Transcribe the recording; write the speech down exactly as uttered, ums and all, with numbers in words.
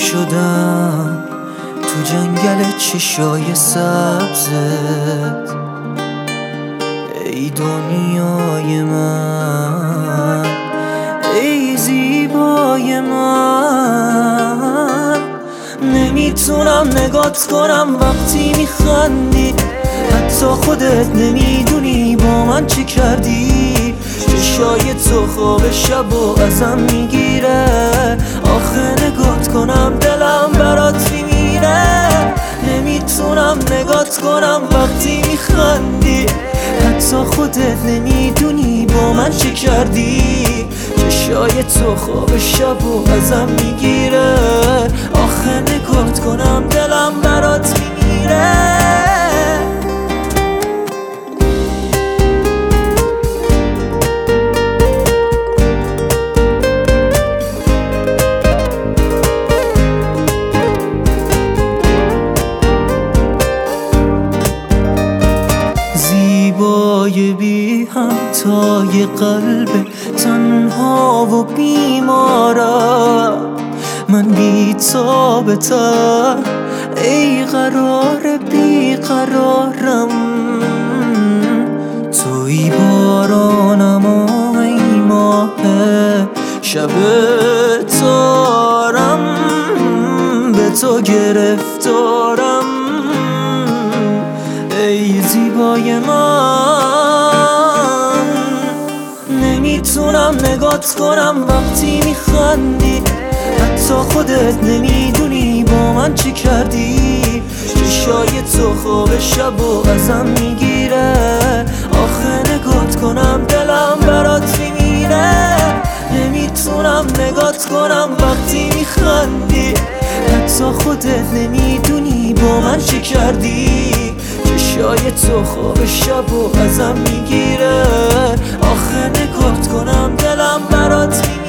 شدم تو جنگل چشای سبزت. ای دنیای من، ای زیبای من، نمیتونم نگات کنم وقتی میخندی، حتی خودت نمیدونی با من چی کردی. چشای تو خواب شب و ازم میگیره، آخه نگات کنم دلم برات میمیره. نمیتونم نگات کنم وقتی میخندی، حتی خودت نمیدونی با من چی کردی. چشای تو خواب شب و ازم میگیره، آخه نگات کنم دلم برات میمیره. زیبای بی همتای قلب تنها و بیمارم، من بی تابتر ای قرار بی قرارم. توی بارانم و ای ماه شب تارم، به تو گرفتارم ای زیبای من. نمیتونم نگات کنم وقتی میخندی، حتی خودت نمیدونی با من چی کردی. چشای تو خواب شب و ازم میگیره، آخه نگات کنم دلم برات میمیره. نمیتونم نگات کنم وقتی میخندی، حتی خودت نمیدونی با من چی کردی. چشای تو خواب شب و ازم میگیره، آخه نگات کنم دلم برات میمیره.